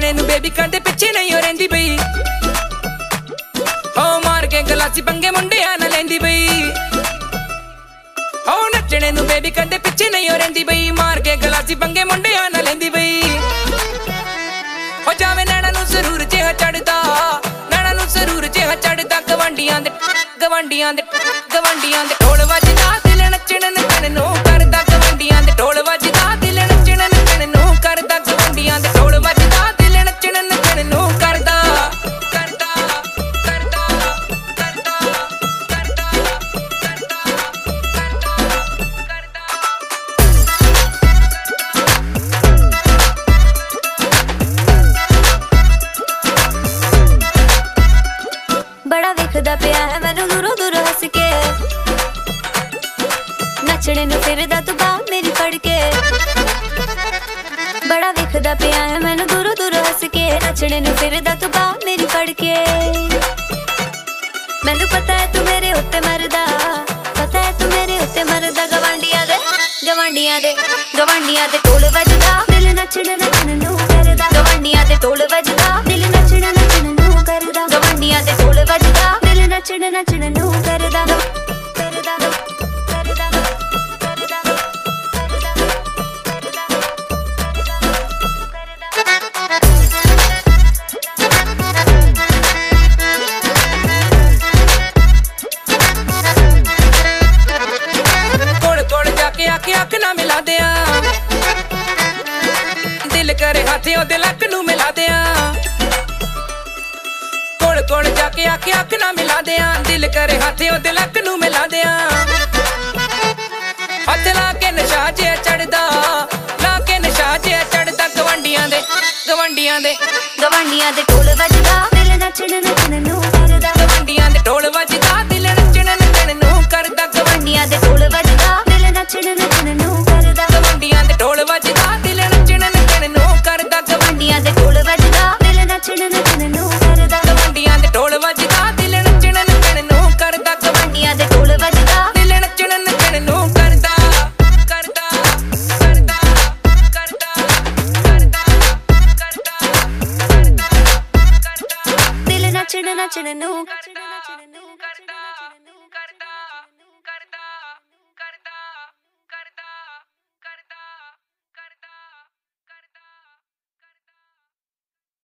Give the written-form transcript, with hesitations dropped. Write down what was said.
ਨੱਚਣੇ ਨੂੰ ਬੇਬੀ ਕਰਦੇ ਪਿੱਛੇ ਨਹੀਂ ਹੋ ਰਹਿੰਦੀ ਬਈ ਓ ਮਾਰ ਕੇ ਗਲਾਸੀ ਪੰਗੇ ਮੁੰਡਿਆਂ ਨਾਲ ਲੈਂਦੀ ਬਈ ਓ ਨੱਚਣੇ ਨੂੰ ਬੇਬੀ ਕਰਦੇ ਪਿੱਛੇ ਨਹੀਂ ਹੋ ਰਹਿੰਦੀ ਬਈ ਮਾਰ ਕੇ ਗਲਾਸੀ ਪੰਗੇ ਮੁੰਡਿਆਂ ਨਾਲ ਲੈਂਦੀ ਬਈ ਹੋ ਜਾਵੇ ਨੈਣਾ ਨੂੰ ਜ਼ਰੂਰ ਜਿਹਾ ਚੜਦਾ ਨੈਣਾ ਨੂੰ ਜ਼ਰੂਰ ਜਿਹਾ ਚੜਦਾ ਗਵਾਂਡੀਆਂ ਦੇ ਢੋਲ ਵੱਜਦਾ ਦਿਲ ਨੱਚਣ ਨੱਚਣ ਨੂੰ ਕਰਦਾ ਗਵਾਂਡੀਆਂ ਦੇ ਢੋਲ ਵੱਜਦਾ ਦਿਲ ਨੱਚਣ ਨੱਚਣ ਨੂੰ ਕਰਦਾ ਗਵਾਂਡੀਆਂ ਦੇ ਢੋਲ ਵੱਜਦਾ ਦਿਲ ਨੱਚਣ ਨੱਚਣ ਨੂੰ ਕਰਦਾ बड़ा वेखदा पिया है मैनू दूरों दूर हस के नचने नू फिरदा तू बाह मेरी फड़ के बड़ा वेखदा पिया है मैनू दूरों दूर हस के नचने नू फिरदा तू बाह मेरी फड़ के मैनू पता है तू मेरे उत्ते मरदा पता है तू मेरे उत्ते मरदा गवांडियां दे ढोल वजदा दिल नचण नचण नू करदा गवांडियां दे ढोल वजदा दिल नचण नचण नू करदा गवांडियां दे ढोल वजदा दिल नचण नचण नू करदा अख ना मिला दिया दिल करे हाथे ओदे लक नू मिला दिया कोल कोल जाके आखे अख ना मिला दिया दिल करे हाथे ओदे लक नू मिला दिया हथ ला के नशा जे चढ़दा ला के नशा जे चढ़दा गवांडियां दे ढोल वजदा दिल नचण नचण नू करदा गवांडियां दे ढोल वजदा दिल नचण नचण नू करदा गवांडियां दे ढोल वजदा दिल नचण नचण नू करदा गवांडियां दे ढोल वजदा दिल नचण नचण नू करदा गवांडियां दे ढोल वजदा दिल नचण नचण नू करदा गवांडियां दे ढोल वजदा दिल नचण नचण नू करदा गवांडियां दे ढोल वजदा दिल नचण नचण नू करदा दिल नचण नचण नू